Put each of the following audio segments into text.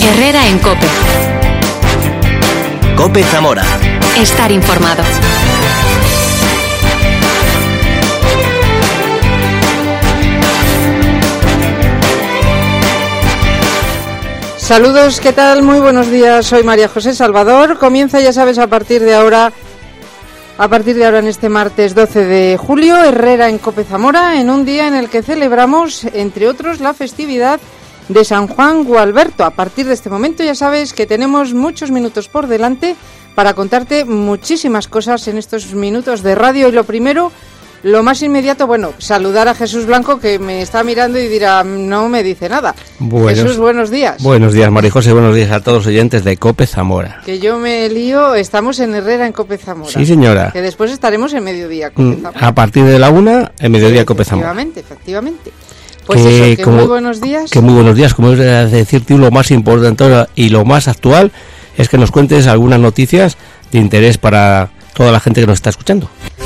Herrera en COPE. COPE Zamora. Estar informado. Saludos, ¿qué tal? Muy buenos días, soy María José Salvador. Comienza, ya sabes, a partir de ahora en este martes 12 de julio, Herrera en COPE Zamora, en un día en el que celebramos, entre otros, la festividad de San Juan Gualberto. A partir de este momento ya sabes que tenemos muchos minutos por delante para contarte muchísimas cosas en estos minutos de radio. Y lo primero, lo más inmediato, saludar a Jesús Blanco, que me está mirando y dirá, no me dice nada. Jesús, buenos días. Buenos días, María José, buenos días a todos los oyentes de COPE Zamora. Que yo me lío, estamos en Herrera en COPE Zamora. Sí, señora. Que después estaremos en Mediodía COPE Zamora. A partir de la 1, en Mediodía COPE Zamora. Efectivamente. Pues que muy buenos días. Que muy buenos días, como es decirte, lo más importante y lo más actual es que nos cuentes algunas noticias de interés para toda la gente que nos está escuchando.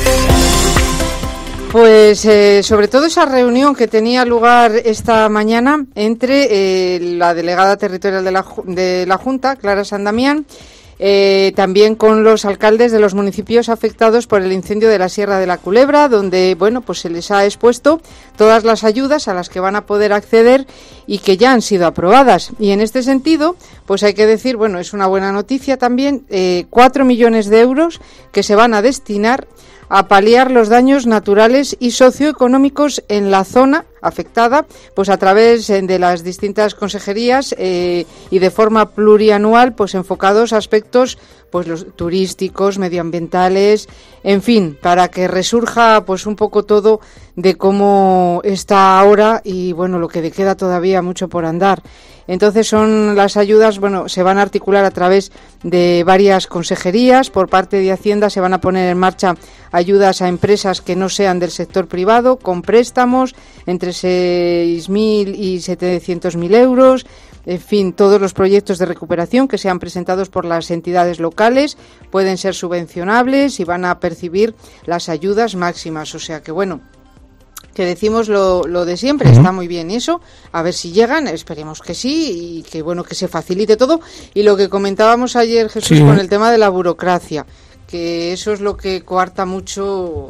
Pues sobre todo esa reunión que tenía lugar esta mañana entre la delegada territorial de la Junta, Clara San Damián, también con los alcaldes de los municipios afectados por el incendio de la Sierra de la Culebra, donde pues se les ha expuesto todas las ayudas a las que van a poder acceder y que ya han sido aprobadas. Y en este sentido, pues hay que decir, es una buena noticia también, 4 millones de euros que se van a destinar a paliar los daños naturales y socioeconómicos en la zona afectada, pues a través de las distintas consejerías y de forma plurianual, pues enfocados a aspectos los turísticos, medioambientales, en fin, para que resurja pues un poco todo de cómo está ahora y lo que queda todavía mucho por andar. Entonces son las ayudas, se van a articular a través de varias consejerías. Por parte de Hacienda se van a poner en marcha ayudas a empresas que no sean del sector privado, con préstamos entre 6.000 y 700.000 euros. En fin, todos los proyectos de recuperación que sean presentados por las entidades locales pueden ser subvencionables y van a percibir las ayudas máximas. O sea que que decimos lo de siempre, está muy bien eso, a ver si llegan, esperemos que sí, y que que se facilite todo. Y lo que comentábamos ayer, Jesús, con el tema de la burocracia, que eso es lo que coarta mucho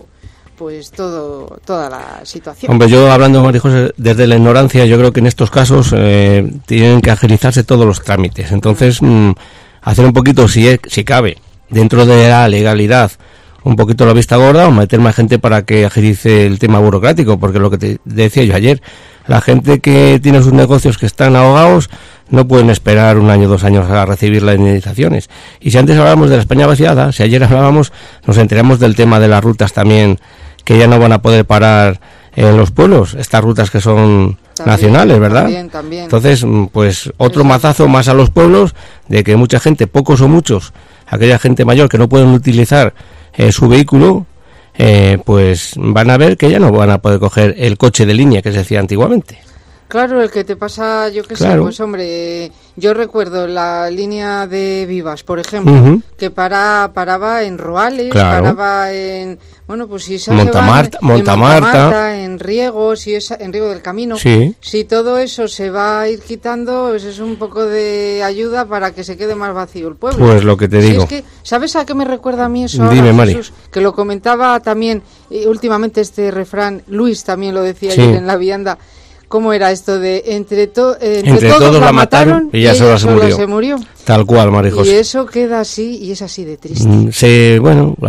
toda la situación. Hombre, yo hablando, María José, desde la ignorancia, yo creo que en estos casos tienen que agilizarse todos los trámites. Entonces, hacer un poquito, si cabe, dentro de la legalidad, un poquito la vista gorda, o meter más gente para que agilice el tema burocrático, porque lo que te decía yo ayer, la gente que tiene sus negocios que están ahogados no pueden esperar 1 año, 2 años a recibir las indemnizaciones. Y si antes hablábamos de la España vaciada, si ayer hablábamos, nos enteramos del tema de las rutas también, que ya no van a poder parar en los pueblos, estas rutas que son nacionales, ¿verdad? También. Entonces, pues otro mazazo más a los pueblos, de que mucha gente, pocos o muchos, aquella gente mayor que no pueden utilizar su vehículo, pues van a ver que ya no van a poder coger el coche de línea que se decía antiguamente. Claro, el que te pasa, yo qué sé, pues hombre, yo recuerdo la línea de Vivas, por ejemplo, que paraba en Roales, paraba en, si Montamarta, en Riego, en Riego del Camino. Sí. Si todo eso se va a ir quitando, pues es un poco de ayuda para que se quede más vacío el pueblo. Pues lo que te digo. Es que, ¿sabes a qué me recuerda a mí eso? Dime, ahora, Mari. Jesús, que lo comentaba también últimamente este refrán, Luis también lo decía ayer en la vianda. ¿Cómo era esto de entre todos la mataron y ella solo se murió? Tal cual, María José. Y eso queda así y es así de triste.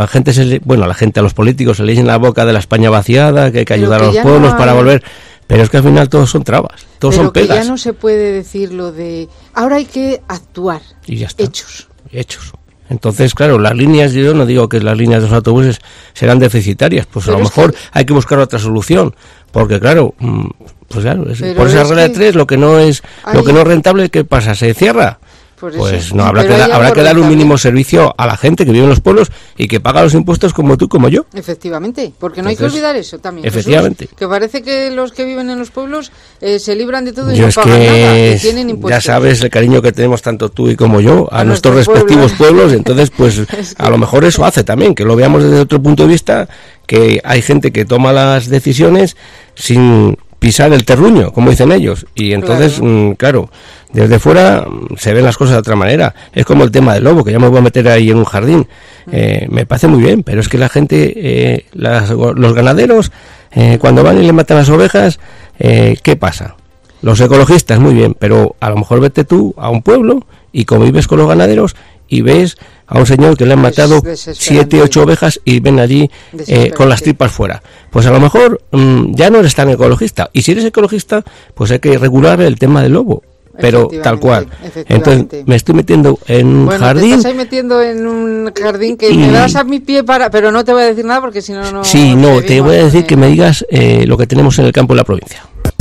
A los políticos se le dice en la boca de la España vaciada, que hay que ayudar a los pueblos para volver, pero es que al final todos son trabas, todos son pegas. Pero que ya no se puede decir lo de ahora hay que actuar. Y ya está. Hechos. Entonces, claro, las líneas, yo no digo que las líneas de los autobuses serán deficitarias, pues pero a lo mejor hay que buscar otra solución, porque claro, por esa regla de 3, lo que no es rentable, ¿qué pasa? ¿Se cierra? Pues no, habrá que dar un mínimo servicio a la gente que vive en los pueblos y que paga los impuestos como tú, como yo. Efectivamente, porque no hay que olvidar eso también. Efectivamente. Jesús, que parece que los que viven en los pueblos se libran de todo y no pagan nada, que tienen impuestos. Ya sabes el cariño que tenemos tanto tú y como yo a nuestros respectivos pueblos, entonces pues a lo mejor eso hace también, que lo veamos desde otro punto de vista, que hay gente que toma las decisiones sin pisar el terruño, como dicen ellos, y entonces, claro, desde fuera se ven las cosas de otra manera. Es como el tema del lobo, que ya me voy a meter ahí en un jardín. Me parece muy bien, pero es que la gente, los ganaderos, cuando van y le matan las ovejas, ¿qué pasa? Los ecologistas, muy bien, pero a lo mejor vete tú a un pueblo y convives con los ganaderos y ves a un señor que le han matado 7, 8 ovejas y ven allí con las tripas fuera. Pues a lo mejor ya no eres tan ecologista. Y si eres ecologista, pues hay que regular el tema del lobo. Pero tal cual. Entonces me estoy metiendo en un jardín. Te estás ahí metiendo en un jardín que me das a mi pie pero no te voy a decir nada porque si no, no... Sí, no, te voy a decir que me digas lo que tenemos en el campo de la provincia.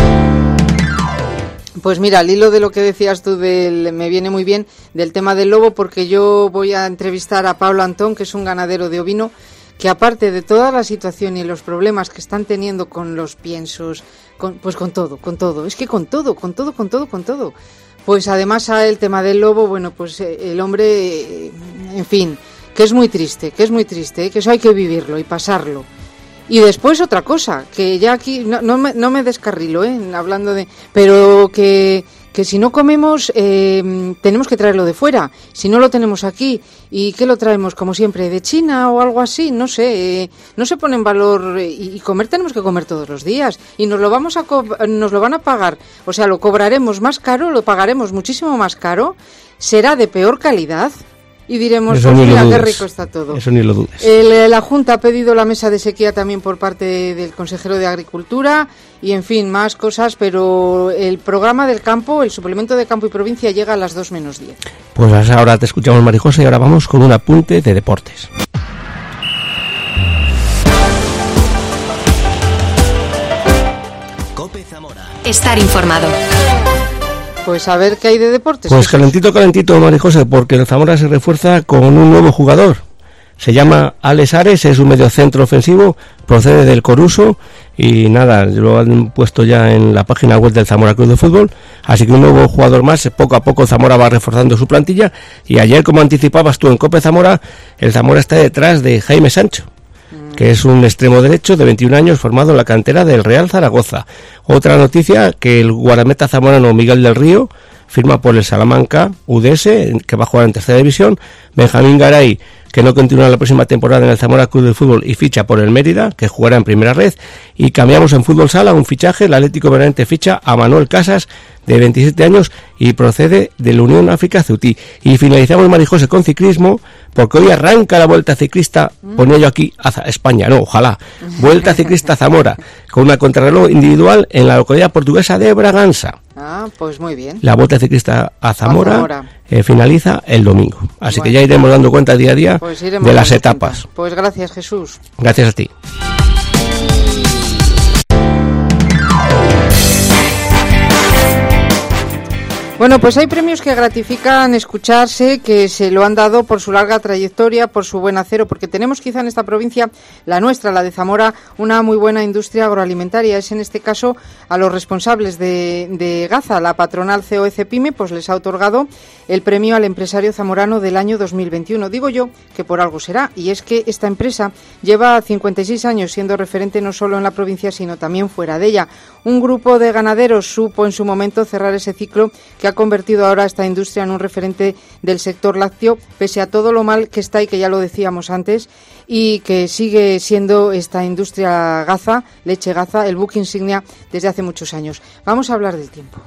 Pues mira, al hilo de lo que decías tú, me viene muy bien del tema del lobo, porque yo voy a entrevistar a Pablo Antón, que es un ganadero de ovino, que aparte de toda la situación y los problemas que están teniendo con los piensos, con todo, es que con todo, pues además el tema del lobo, bueno, pues el hombre, en fin, que es muy triste, que eso hay que vivirlo y pasarlo. Y después otra cosa, que ya aquí no me descarrilo, hablando de... Pero que si no comemos, tenemos que traerlo de fuera. Si no lo tenemos aquí, ¿y qué lo traemos? Como siempre, ¿de China o algo así? No sé, no se pone en valor. Y comer tenemos que comer todos los días. Y nos lo van a pagar. O sea, lo cobraremos más caro, lo pagaremos muchísimo más caro. Será de peor calidad. Y diremos, pues mira, qué rico está todo. Eso ni lo dudes. La Junta ha pedido la mesa de sequía también por parte del consejero de Agricultura y, en fin, más cosas, pero el programa del campo, el suplemento de campo y provincia llega a las 2 menos 10. Pues ahora te escuchamos, Marijosa, y ahora vamos con un apunte de deportes. COPE Zamora. Estar informado. Pues a ver qué hay de deportes. Pues calentito, Marijose, porque el Zamora se refuerza con un nuevo jugador. Se llama Alex Ares, es un mediocentro ofensivo, procede del Coruso y nada, lo han puesto ya en la página web del Zamora Club de Fútbol, así que un nuevo jugador más. Poco a poco Zamora va reforzando su plantilla y ayer, como anticipabas tú en COPE Zamora, el Zamora está detrás de Jaime Sancho, que es un extremo derecho de 21 años formado en la cantera del Real Zaragoza. Otra noticia, que el guardameta zamorano Miguel del Río firma por el Salamanca UDS, que va a jugar en tercera división. Benjamín Garay, que no continúa la próxima temporada en el Zamora Club de Fútbol y ficha por el Mérida, que jugará en primera red. Y cambiamos en fútbol sala un fichaje, el Atlético Benavente ficha a Manuel Casas, de 27 años y procede de la Unión África Ceutí. Y finalizamos, Marijose, con ciclismo, porque hoy arranca la Vuelta Ciclista, ponía yo aquí a España, no, ojalá, Vuelta Ciclista Zamora, con una contrarreloj individual en la localidad portuguesa de Bragança. Ah, pues muy bien. La Vuelta Ciclista a Zamora. Finaliza el domingo, así que ya iremos dando cuenta día a día de las etapas. Pues gracias, Jesús. Gracias a ti. Bueno, pues hay premios que gratifican escucharse, que se lo han dado por su larga trayectoria, por su buen hacer, porque tenemos quizá en esta provincia, la nuestra, la de Zamora, una muy buena industria agroalimentaria. Es en este caso a los responsables de Gaza, la patronal COECPYME, pues les ha otorgado el premio al empresario zamorano del año 2021. Digo yo que por algo será, y es que esta empresa lleva 56 años siendo referente no solo en la provincia, sino también fuera de ella. Un grupo de ganaderos supo en su momento cerrar ese ciclo que ha convertido ahora esta industria en un referente del sector lácteo, pese a todo lo mal que está y que ya lo decíamos antes, y que sigue siendo esta industria Gaza, leche Gaza, el buque insignia desde hace muchos años. Vamos a hablar del tiempo.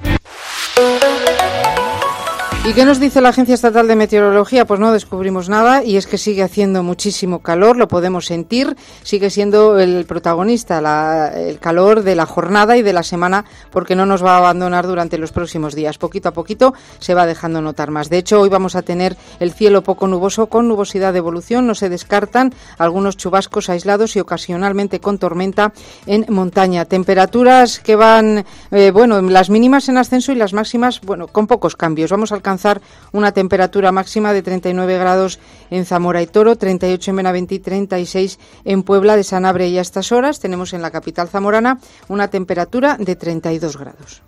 ¿Y qué nos dice la Agencia Estatal de Meteorología? Pues no descubrimos nada, y es que sigue haciendo muchísimo calor, lo podemos sentir, sigue siendo el protagonista, el calor de la jornada y de la semana, porque no nos va a abandonar durante los próximos días. Poquito a poquito se va dejando notar más. De hecho, hoy vamos a tener el cielo poco nuboso con nubosidad de evolución, no se descartan algunos chubascos aislados y ocasionalmente con tormenta en montaña. Temperaturas que van, las mínimas en ascenso y las máximas, con pocos cambios. Vamos a alcanzar una temperatura máxima de 39 grados en Zamora y Toro, 38 en Benavente y 36 en Puebla de Sanabria, y a estas horas tenemos en la capital zamorana una temperatura de 32 grados.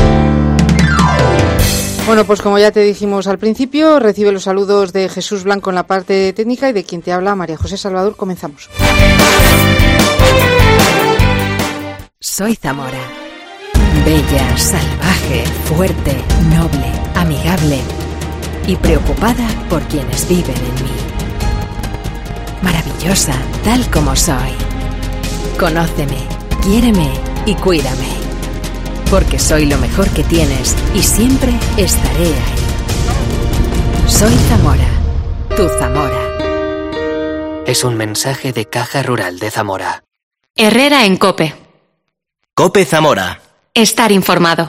Bueno, pues como ya te dijimos al principio, recibe los saludos de Jesús Blanco en la parte técnica y de quien te habla, María José Salvador. Comenzamos. Soy Zamora Bella, salvaje, fuerte, noble, amigable y preocupada por quienes viven en mí. Maravillosa, tal como soy. Conóceme, quiéreme y cuídame. Porque soy lo mejor que tienes y siempre estaré ahí. Soy Zamora, tu Zamora. Es un mensaje de Caja Rural de Zamora. Herrera en COPE. COPE Zamora. Estar informado.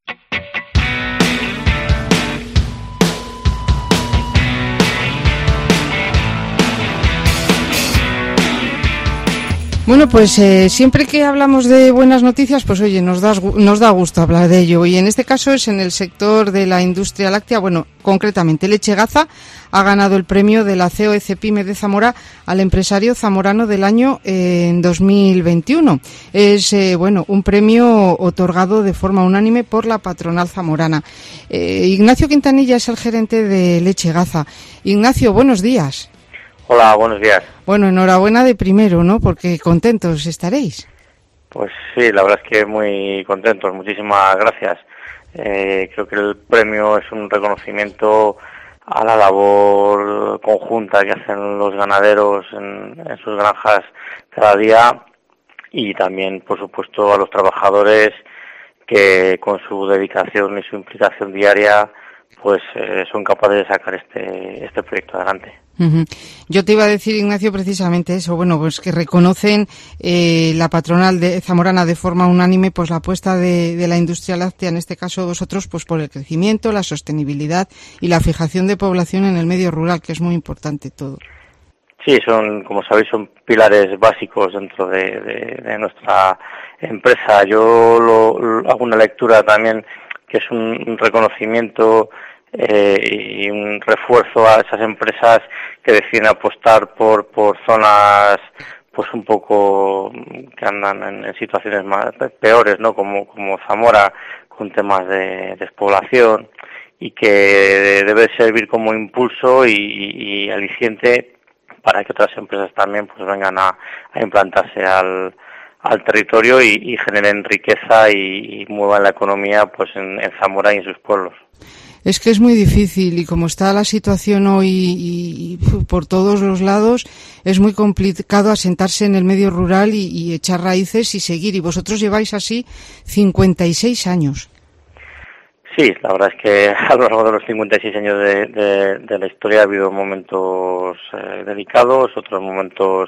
Bueno, pues siempre que hablamos de buenas noticias, pues oye, nos da gusto hablar de ello. Y en este caso es en el sector de la industria láctea. Bueno, concretamente Leche Gaza ha ganado el premio de la COECPYME de Zamora al empresario zamorano del año en 2021. Es, un premio otorgado de forma unánime por la patronal zamorana. Ignacio Quintanilla es el gerente de Leche Gaza. Ignacio, buenos días. Hola, buenos días. Bueno, enhorabuena de primero, ¿no? Porque contentos estaréis. Pues sí, la verdad es que muy contentos. Muchísimas gracias. Creo que el premio es un reconocimiento a la labor conjunta que hacen los ganaderos en sus granjas cada día y también, por supuesto, a los trabajadores que con su dedicación y su implicación diaria pues son capaces de sacar este proyecto adelante. Uh-huh. Yo te iba a decir, Ignacio, precisamente eso, pues que reconocen la patronal de zamorana de forma unánime pues la apuesta de la industria láctea, en este caso vosotros, pues por el crecimiento, la sostenibilidad y la fijación de población en el medio rural, que es muy importante todo. Sí, como sabéis, son pilares básicos dentro de nuestra empresa. Yo hago una lectura también que es un reconocimiento y un refuerzo a esas empresas que deciden apostar por zonas pues un poco que andan en situaciones más peores, ¿no? Como Zamora, con temas de despoblación, y que debe servir como impulso y aliciente para que otras empresas también pues vengan a implantarse al territorio y generen riqueza y muevan la economía pues en Zamora y en sus pueblos. Es que es muy difícil y como está la situación hoy y por todos los lados, es muy complicado asentarse en el medio rural y echar raíces y seguir. Y vosotros lleváis así 56 años. Sí, la verdad es que a lo largo de los 56 años de la historia ha habido momentos delicados, otros momentos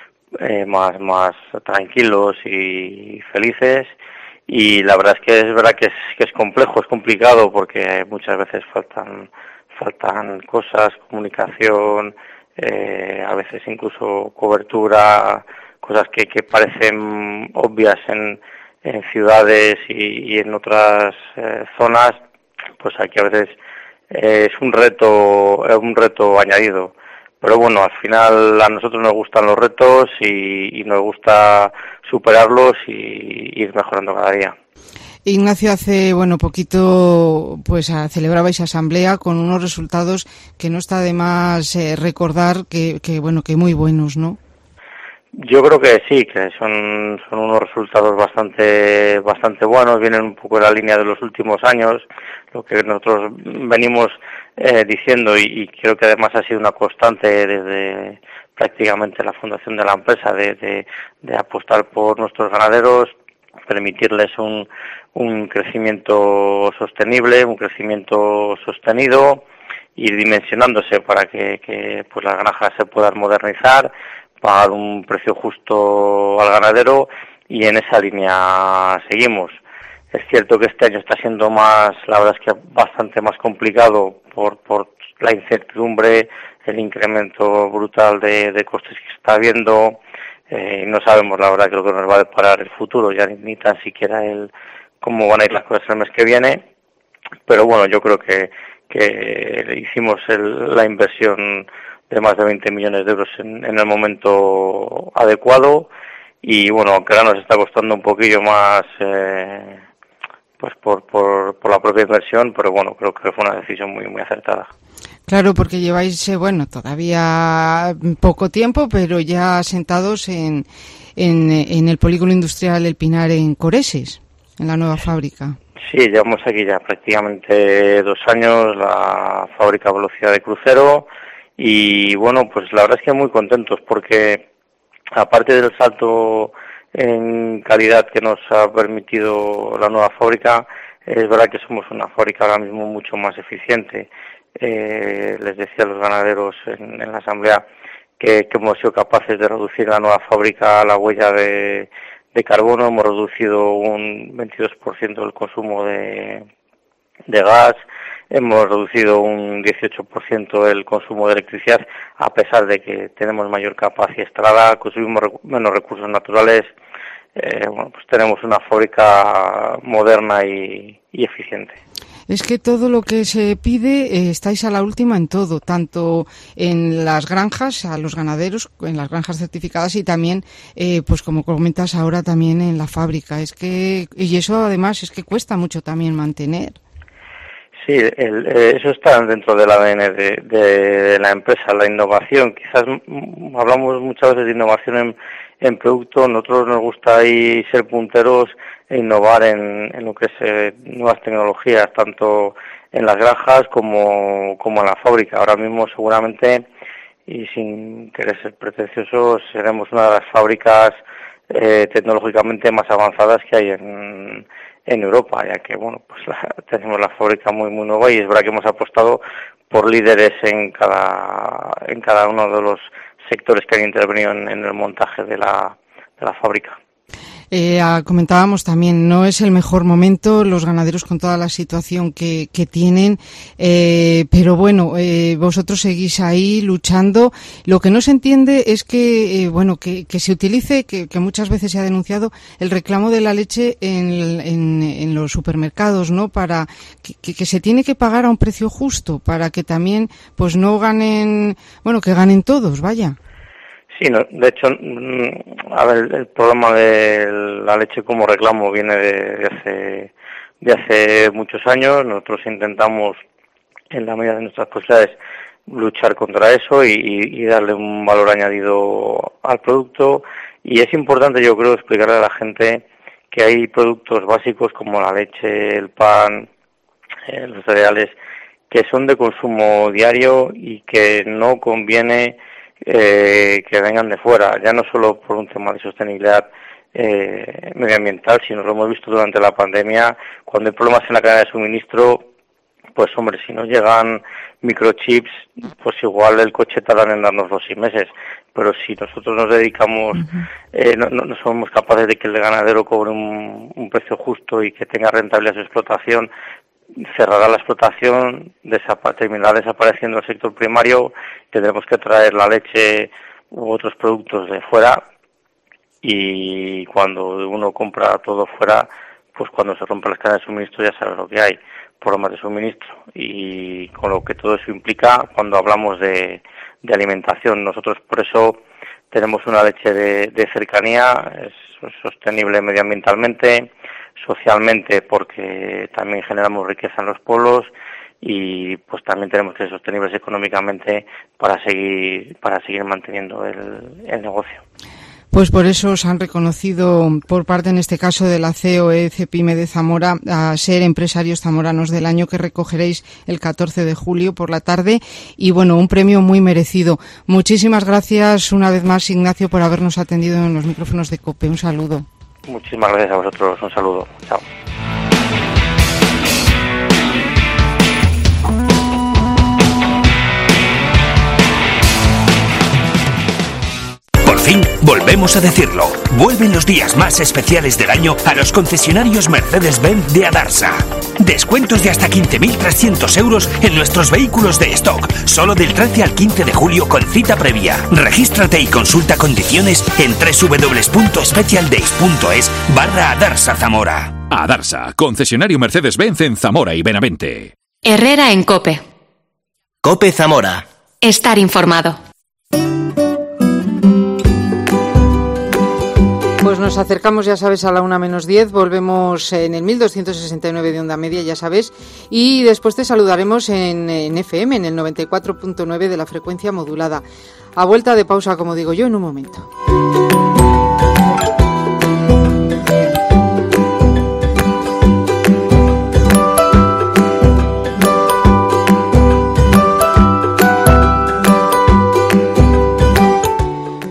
más tranquilos y felices. Y la verdad que es complejo, es complicado porque muchas veces faltan cosas, comunicación, a veces incluso cobertura, cosas que parecen obvias en ciudades y en otras zonas, pues aquí a veces es un reto añadido. Pero bueno, al final a nosotros nos gustan los retos y nos gusta superarlos y ir mejorando cada día. Ignacio, hace poquito pues celebrabais asamblea con unos resultados que no está de más recordar que muy buenos, ¿no? Yo creo que sí, que son unos resultados bastante buenos, vienen un poco en la línea de los últimos años, lo que nosotros venimos diciendo y creo que además ha sido una constante desde prácticamente la fundación de la empresa de apostar por nuestros ganaderos, permitirles un crecimiento sostenible, un crecimiento sostenido, ir dimensionándose para que pues las granjas se puedan modernizar, pagar un precio justo al ganadero y en esa línea seguimos. Es cierto que este año está siendo la verdad es que bastante más complicado por la incertidumbre, el incremento brutal de costes que está habiendo, no sabemos la verdad que lo que nos va a deparar el futuro, ya ni tan siquiera cómo van a ir las cosas el mes que viene, pero bueno, yo creo que hicimos la inversión de más de 20 millones de euros en el momento adecuado y bueno, aunque ahora nos está costando un poquillo más pues por la propia inversión, pero bueno, creo que fue una decisión muy muy acertada. Claro, porque lleváis todavía poco tiempo, pero ya sentados en el polígono industrial El Pinar en Coreses. en la nueva fábrica. Sí, llevamos aquí ya prácticamente 2 años la fábrica Velocidad de Crucero y bueno, pues la verdad es que muy contentos porque aparte del salto en calidad que nos ha permitido la nueva fábrica, es verdad que somos una fábrica ahora mismo mucho más eficiente. Les decía a los ganaderos en la asamblea que hemos sido capaces de reducir en la nueva fábrica la huella de carbono, hemos reducido un 22% del consumo de gas, hemos reducido un 18% el consumo de electricidad, a pesar de que tenemos mayor capacidad instalada, consumimos menos recursos naturales. Bueno, pues tenemos una fábrica moderna y eficiente. Es que todo lo que se pide, estáis a la última en todo, tanto en las granjas, a los ganaderos, en las granjas certificadas y también, pues como comentas ahora, también en la fábrica. Es que, y eso además es que cuesta mucho también mantener. Sí, eso está dentro del ADN de la empresa, la innovación. Quizás hablamos muchas veces de innovación en producto, nosotros nos gusta ahí ser punteros e innovar en lo que es nuevas tecnologías, tanto en las granjas como en la fábrica. Ahora mismo seguramente, y sin querer ser pretenciosos, seremos una de las fábricas tecnológicamente más avanzadas que hay en Europa, ya que bueno, pues tenemos la fábrica muy nueva y es verdad que hemos apostado por líderes en cada uno de los sectores que han intervenido en el montaje de la fábrica. Comentábamos también, no es el mejor momento, los ganaderos con toda la situación que tienen, pero bueno, vosotros seguís ahí luchando. Lo que no se entiende es que, que se utilice, que muchas veces se ha denunciado, el reclamo de la leche en los supermercados, ¿no? Para que se tiene que pagar a un precio justo, para que también, pues no ganen, que ganen todos, vaya. Sí, no, de hecho, a ver, el problema de la leche como reclamo viene de hace muchos años. Nosotros intentamos, en la medida de nuestras posibilidades, luchar contra eso y darle un valor añadido al producto. Y es importante, yo creo, explicarle a la gente que hay productos básicos como la leche, el pan, los cereales, que son de consumo diario y que no conviene que vengan de fuera, ya no solo por un tema de sostenibilidad medioambiental, sino lo hemos visto durante la pandemia, cuando hay problemas en la cadena de suministro, pues hombre, si no llegan microchips, pues igual el coche tarda en darnos los 6 meses, pero si nosotros nos dedicamos, no somos capaces de que el ganadero cobre un precio justo y que tenga rentabilidad su explotación, cerrará la explotación, terminará desapareciendo el sector primario, tendremos que traer la leche u otros productos de fuera y cuando uno compra todo fuera, pues cuando se rompen las cadenas de suministro ya sabes lo que hay, problemas de suministro y con lo que todo eso implica cuando hablamos de alimentación. Nosotros por eso tenemos una leche de cercanía, es sostenible medioambientalmente, socialmente porque también generamos riqueza en los pueblos y pues también tenemos que ser sostenibles económicamente para seguir manteniendo el negocio. Pues por eso os han reconocido por parte, en este caso, de la COE Cepime de Zamora, a ser empresarios zamoranos del año, que recogeréis el 14 de julio por la tarde. Y bueno, un premio muy merecido. Muchísimas gracias una vez más, Ignacio, por habernos atendido en los micrófonos de COPE. Un saludo. Muchísimas gracias a vosotros. Un saludo. Chao. Por fin, volvemos a decirlo. Vuelven los días más especiales del año a los concesionarios Mercedes-Benz de Adarsa. Descuentos de hasta 15.300 euros en nuestros vehículos de stock, solo del 13 al 15 de julio con cita previa. Regístrate y consulta condiciones en www.specialdays.es/Adarsa Zamora. Adarsa, concesionario Mercedes-Benz en Zamora y Benavente. Herrera en COPE. COPE Zamora. Estar informado. Pues nos acercamos, ya sabes, a la 1:10, volvemos en el 1269 de onda media, ya sabes, y después te saludaremos en FM, en el 94.9 de la frecuencia modulada. A vuelta de pausa, como digo yo, en un momento.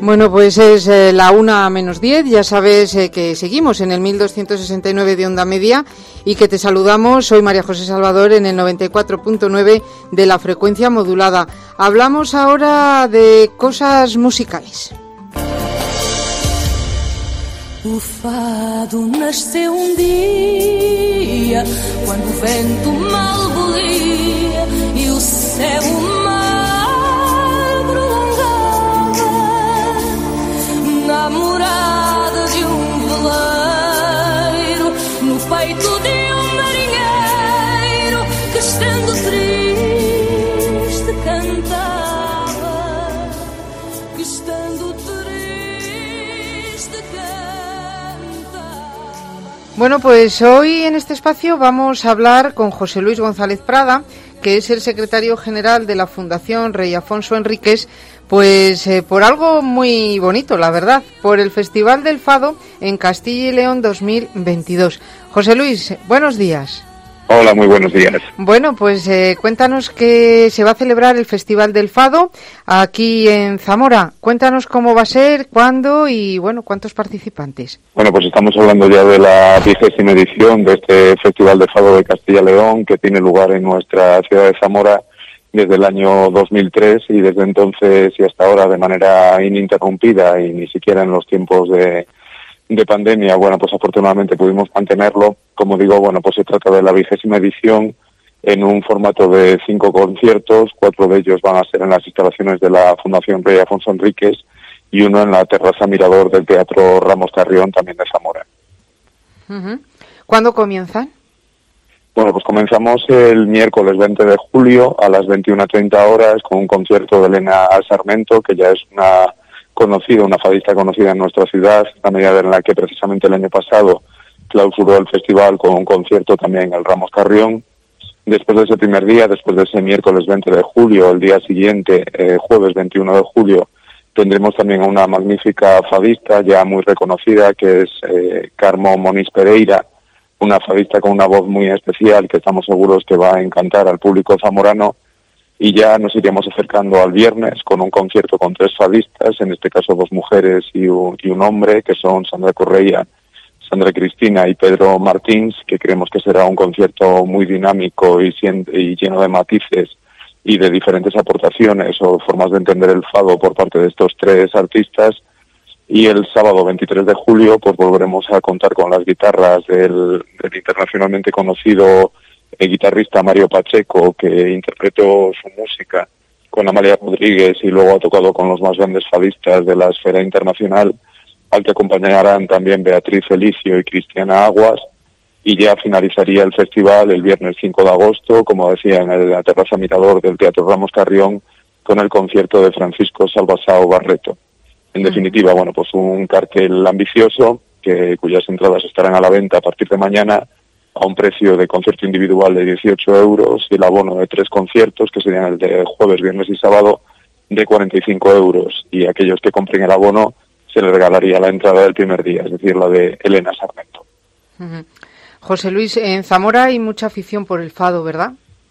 Bueno, pues es la 1:10, ya sabes que seguimos en el 1269 de onda media y que te saludamos. Soy María José Salvador en el 94.9 de la frecuencia modulada. Hablamos ahora de cosas musicales. O fado nasceu dia quando o vento mal bolia e o céu mar prolongava na morada de veleiro, no peito de marinheiro que estando triste cantava, que estando triste cantava. Bueno, pues hoy en este espacio vamos a hablar con José Luis González Prada, que es el secretario general de la Fundación Rey Afonso Enríquez, pues por algo muy bonito, la verdad, por el Festival del Fado en Castilla y León 2022. José Luis, buenos días. Hola, muy buenos días. Bueno, pues cuéntanos que se va a celebrar el Festival del Fado aquí en Zamora. Cuéntanos cómo va a ser, cuándo y, bueno, cuántos participantes. Bueno, pues estamos hablando ya de la 20ª edición de este Festival de Fado de Castilla y León, que tiene lugar en nuestra ciudad de Zamora desde el año 2003 y desde entonces y hasta ahora de manera ininterrumpida y ni siquiera en los tiempos de pandemia. Bueno, pues afortunadamente pudimos mantenerlo. Como digo, bueno, pues se trata de la 20ª edición en un formato de 5 conciertos. 4 de ellos van a ser en las instalaciones de la Fundación Rey Afonso Enríquez y uno en la terraza mirador del Teatro Ramos Carrión, también de Zamora. Uh-huh. ¿Cuándo comienzan? Bueno, pues comenzamos el miércoles 20 de julio a las 21:30 horas con un concierto de Elena Sarmento, que ya es una fadista conocida en nuestra ciudad, a medida en la que precisamente el año pasado clausuró el festival con un concierto también en el Ramos Carrión. Después de ese primer día, después de ese miércoles 20 de julio, el día siguiente, jueves 21 de julio, tendremos también a una magnífica fadista ya muy reconocida, que es Carmo Moniz Pereira, una fadista con una voz muy especial que estamos seguros que va a encantar al público zamorano. Y ya nos iríamos acercando al viernes con un concierto con 3 fadistas, en este caso 2 mujeres y un hombre, que son Sandra Correia, Sandra Cristina y Pedro Martins, que creemos que será un concierto muy dinámico y lleno de matices y de diferentes aportaciones o formas de entender el fado por parte de estos 3 artistas. Y el sábado 23 de julio pues volveremos a contar con las guitarras del internacionalmente conocido el guitarrista Mario Pacheco, que interpretó su música con Amalia Rodríguez y luego ha tocado con los más grandes fadistas de la esfera internacional, al que acompañarán también Beatriz Felicio y Cristiana Aguas, y ya finalizaría el festival el viernes 5 de agosto, como decía, en la terraza mirador del Teatro Ramos Carrión, con el concierto de Francisco Salvasao Barreto. En definitiva, bueno, pues un cartel ambicioso, cuyas entradas estarán a la venta a partir de mañana, a un precio de concierto individual de 18 euros y el abono de 3 conciertos, que serían el de jueves, viernes y sábado, de 45 euros. Y a aquellos que compren el abono se les regalaría la entrada del primer día, es decir, la de Elena Sarmento. Uh-huh. José Luis, en Zamora hay mucha afición por el fado, ¿verdad?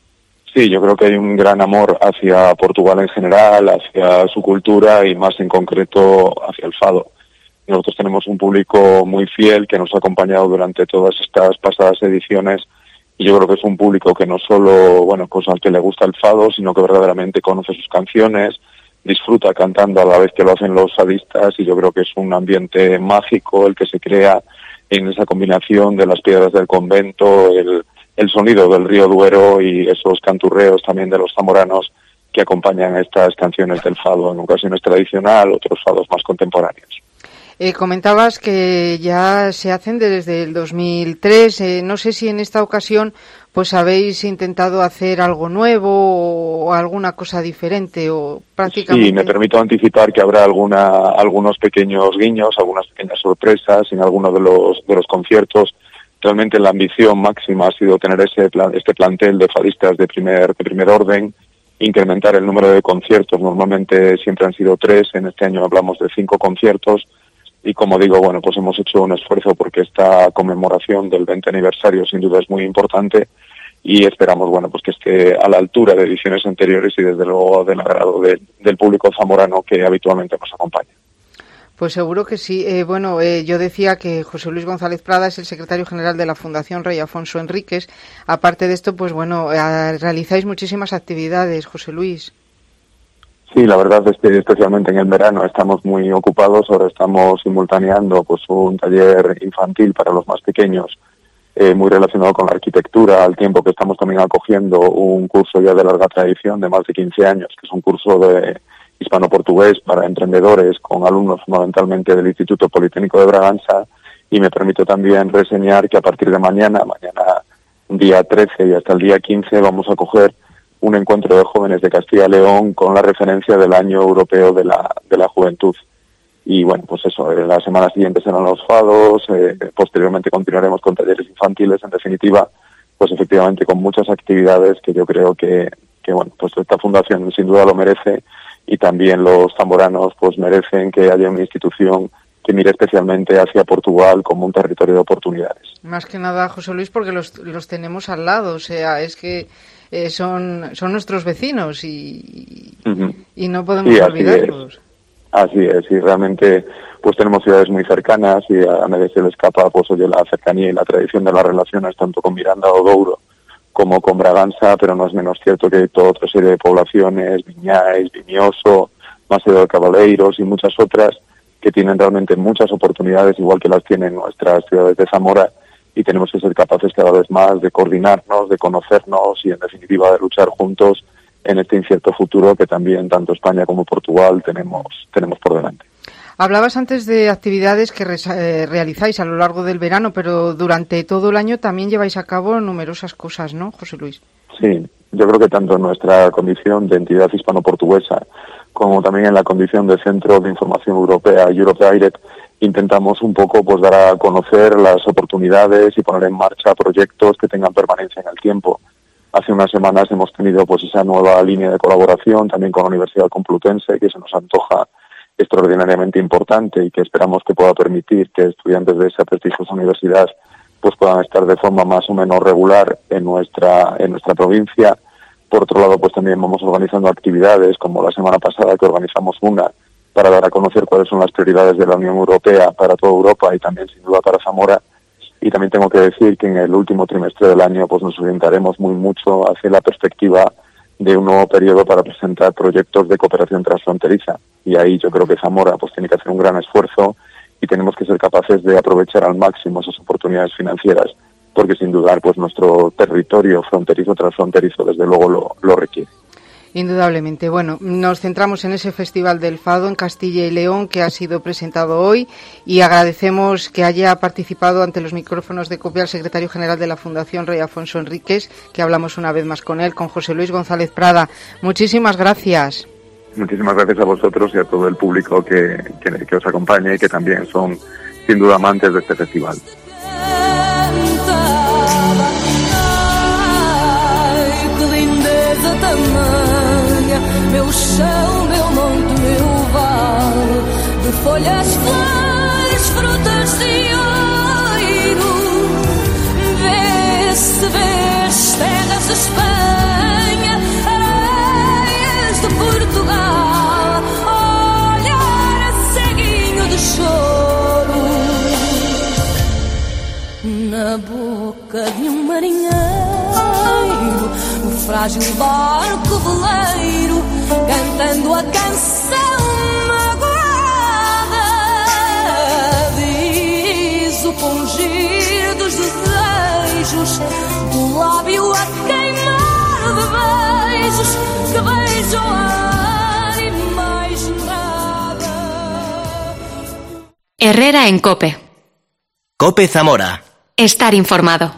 Sí, yo creo que hay un gran amor hacia Portugal en general, hacia su cultura y más en concreto hacia el fado. Nosotros tenemos un público muy fiel que nos ha acompañado durante todas estas pasadas ediciones y yo creo que es un público que no solo, bueno, pues al que le gusta el fado, sino que verdaderamente conoce sus canciones, disfruta cantando a la vez que lo hacen los fadistas y yo creo que es un ambiente mágico el que se crea en esa combinación de las piedras del convento, el sonido del río Duero y esos canturreos también de los zamoranos que acompañan estas canciones del fado, en ocasiones tradicional, otros fados más contemporáneos. Comentabas que ya se hacen desde el 2003. No sé si en esta ocasión pues habéis intentado hacer algo nuevo o alguna cosa diferente o prácticamente. Sí, me permito anticipar que habrá algunos pequeños guiños, algunas pequeñas sorpresas en alguno de los conciertos. Realmente la ambición máxima ha sido tener este plantel de fadistas de primer orden, incrementar el número de conciertos. Normalmente siempre han sido 3, en este año hablamos de 5 conciertos. Y como digo, bueno, pues hemos hecho un esfuerzo porque esta conmemoración del 20 aniversario sin duda es muy importante y esperamos, bueno, pues que esté a la altura de ediciones anteriores y desde luego del agrado del público zamorano que habitualmente nos acompaña. Pues seguro que sí. Yo decía que José Luis González Prada es el secretario general de la Fundación Rey Afonso Enríquez. Aparte de esto, pues realizáis muchísimas actividades, José Luis. Sí, la verdad es que especialmente en el verano estamos muy ocupados. Ahora estamos simultaneando pues un taller infantil para los más pequeños, muy relacionado con la arquitectura, al tiempo que estamos también acogiendo un curso ya de larga tradición de más de 15 años, que es un curso de hispano-portugués para emprendedores con alumnos fundamentalmente del Instituto Politécnico de Braganza, y me permito también reseñar que a partir de mañana día 13 y hasta el día 15 vamos a acoger un encuentro de jóvenes de Castilla y León con la referencia del Año Europeo de la Juventud. Y bueno, pues eso, las semanas siguientes serán los fados, posteriormente continuaremos con talleres infantiles, en definitiva, pues efectivamente con muchas actividades que yo creo que pues esta fundación sin duda lo merece, y también los zamoranos pues merecen que haya una institución que mire especialmente hacia Portugal como un territorio de oportunidades. Más que nada, José Luis, porque los tenemos al lado, o sea, es que son nuestros vecinos y no podemos olvidarlos. Así es, y realmente pues tenemos ciudades muy cercanas y a nadie se le escapa pues la cercanía y la tradición de las relaciones tanto con Miranda o Douro como con Braganza, pero no es menos cierto que hay toda otra serie de poblaciones, Viñais, Vimioso, Macedo de Cabaleiros y muchas otras que tienen realmente muchas oportunidades, igual que las tienen nuestras ciudades de Zamora, y tenemos que ser capaces cada vez más de coordinarnos, de conocernos y en definitiva de luchar juntos en este incierto futuro que también tanto España como Portugal tenemos por delante. Hablabas antes de actividades que realizáis a lo largo del verano, pero durante todo el año también lleváis a cabo numerosas cosas, ¿no, José Luis? Sí, yo creo que tanto en nuestra condición de entidad hispano-portuguesa como también en la condición de Centro de Información Europea, Europe Direct, intentamos un poco pues dar a conocer las oportunidades y poner en marcha proyectos que tengan permanencia en el tiempo. Hace unas semanas hemos tenido pues esa nueva línea de colaboración también con la Universidad Complutense, que se nos antoja extraordinariamente importante y que esperamos que pueda permitir que estudiantes de esa prestigiosa universidad pues puedan estar de forma más o menos regular en nuestra provincia. Por otro lado, pues también vamos organizando actividades, como la semana pasada que organizamos una para dar a conocer cuáles son las prioridades de la Unión Europea para toda Europa y también sin duda para Zamora. Y también tengo que decir que en el último trimestre del año pues nos orientaremos mucho hacia la perspectiva de un nuevo periodo para presentar proyectos de cooperación transfronteriza. Y ahí yo creo que Zamora pues tiene que hacer un gran esfuerzo y tenemos que ser capaces de aprovechar al máximo esas oportunidades financieras, porque sin dudar pues nuestro territorio fronterizo, transfronterizo, desde luego lo requiere. Indudablemente. Bueno, nos centramos en ese Festival del Fado en Castilla y León que ha sido presentado hoy y agradecemos que haya participado ante los micrófonos de COPE al secretario general de la Fundación Rey Afonso Enríquez, que hablamos una vez más con él, con José Luis González Prada. Muchísimas gracias. Muchísimas gracias a vosotros y a todo el público que os acompaña y que también son sin duda amantes de este festival. Meu chão, meu monte, meu vale, de folhas, flores, frutas de ouro. Vê-se, vês terras de Espanha, areias de Portugal, olhar ceguinho de choro na boca de marinheiro. Frágil barco veleiro, cantando a canção magoada, diz o pungir dos desejos, do lábio a queimar de beijos, que beijo ar e mais nada. Herrera en COPE. COPE Zamora. Estar informado.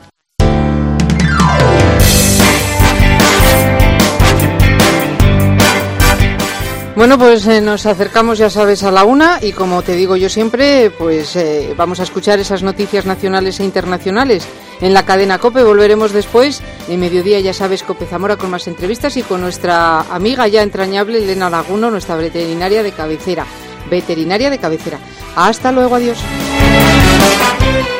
Bueno, pues nos acercamos, ya sabes, a la 1 y como te digo yo siempre, pues vamos a escuchar esas noticias nacionales e internacionales en la cadena COPE. Volveremos después, en mediodía, ya sabes, COPE Zamora con más entrevistas y con nuestra amiga ya entrañable Elena Laguno, nuestra veterinaria de cabecera. Hasta luego, adiós.